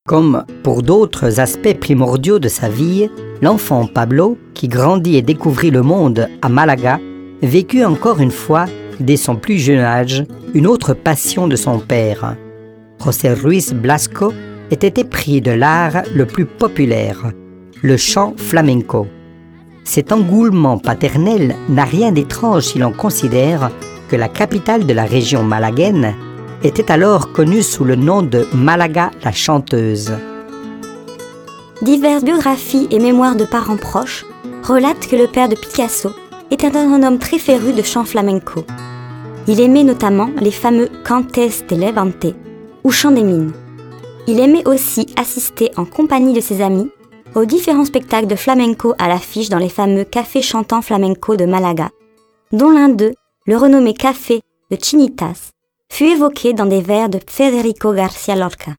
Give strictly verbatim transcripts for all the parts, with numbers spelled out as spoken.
Comme pour d'autres aspects primordiaux de sa vie, l'enfant Pablo, qui grandit et découvrit le monde à Malaga, vécut encore une fois, dès son plus jeune âge, une autre passion de son père. José Ruiz Blasco était épris de l'art le plus populaire, le chant flamenco. Cet engouement paternel n'a rien d'étrange si l'on considère que la capitale de la région malaguaine était alors connue sous le nom de Malaga la chanteuse. Diverses biographies et mémoires de parents proches relatent que le père de Picasso était un homme très féru de chant flamenco. Il aimait notamment les fameux Cantes de Levante ou chants des mines. Il aimait aussi assister en compagnie de ses amis aux différents spectacles de flamenco à l'affiche dans les fameux cafés chantants flamenco de Malaga, dont l'un d'eux, le renommé café de Chinitas, fut évoqué dans des vers de Federico García Lorca.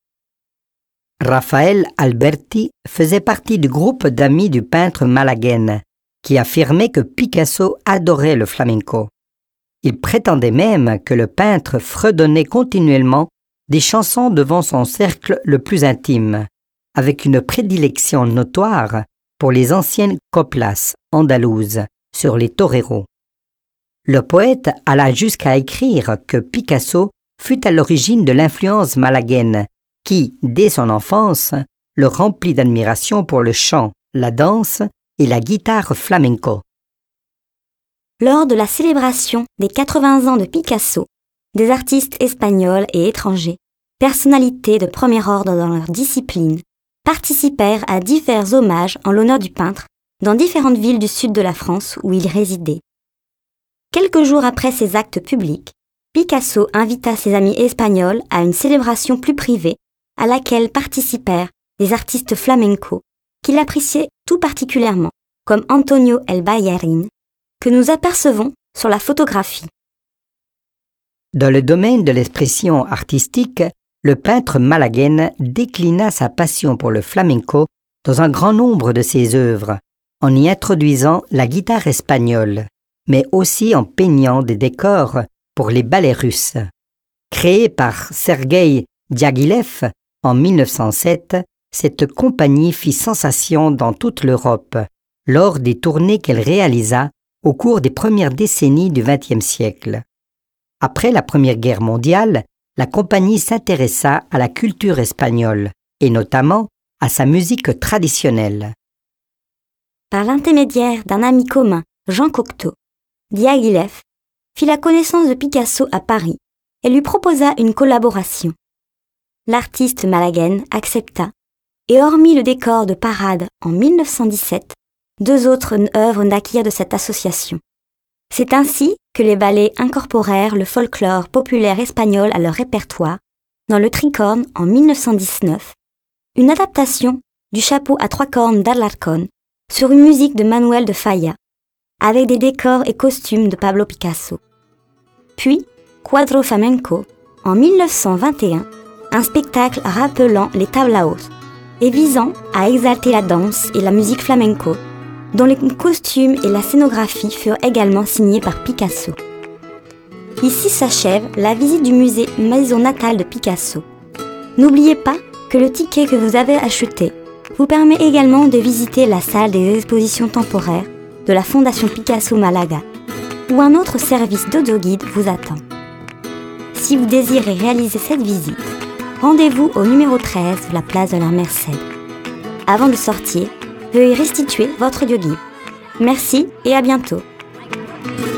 Rafael Alberti faisait partie du groupe d'amis du peintre malaguène, qui affirmait que Picasso adorait le flamenco. Il prétendait même que le peintre fredonnait continuellement des chansons devant son cercle le plus intime, avec une prédilection notoire pour les anciennes coplas andalouses sur les toreros. Le poète alla jusqu'à écrire que Picasso fut à l'origine de l'influence malaguaine qui, dès son enfance, le remplit d'admiration pour le chant, la danse et la guitare flamenco. Lors de la célébration des quatre-vingts ans de Picasso, des artistes espagnols et étrangers, personnalités de premier ordre dans leur discipline, participèrent à divers hommages en l'honneur du peintre dans différentes villes du sud de la France où il résidait. Quelques jours après ces actes publics, Picasso invita ses amis espagnols à une célébration plus privée à laquelle participèrent des artistes flamenco qu'il appréciait tout particulièrement, comme Antonio El Bayarin, que nous apercevons sur la photographie. Dans le domaine de l'expression artistique, le peintre malaguène déclina sa passion pour le flamenco dans un grand nombre de ses œuvres, en y introduisant la guitare espagnole, mais aussi en peignant des décors pour les ballets russes. Créée par Sergueï Diaghilev en mille neuf cent sept, cette compagnie fit sensation dans toute l'Europe lors des tournées qu'elle réalisa au cours des premières décennies du vingtième siècle. Après la Première Guerre mondiale, la compagnie s'intéressa à la culture espagnole et notamment à sa musique traditionnelle. Par l'intermédiaire d'un ami commun, Jean Cocteau, Diaghilev fit la connaissance de Picasso à Paris et lui proposa une collaboration. L'artiste malaguène accepta et hormis le décor de Parade en mille neuf cent dix-sept, deux autres œuvres naquirent de cette association. C'est ainsi que les ballets incorporèrent le folklore populaire espagnol à leur répertoire dans le Tricorne en mille neuf cent dix-neuf, une adaptation du chapeau à trois cornes d'Alarcón sur une musique de Manuel de Falla, avec des décors et costumes de Pablo Picasso. Puis, Quadro Flamenco, en mille neuf cent vingt et un, un spectacle rappelant les tablaos et visant à exalter la danse et la musique flamenco, dont les costumes et la scénographie furent également signés par Picasso. Ici s'achève la visite du musée Maison natale de Picasso. N'oubliez pas que le ticket que vous avez acheté vous permet également de visiter la salle des expositions temporaires de la Fondation Picasso Malaga, où un autre service d'audioguide vous attend. Si vous désirez réaliser cette visite, rendez-vous au numéro treize de la place de la Merced. Avant de sortir, veuillez restituer votre audioguide. Merci et à bientôt.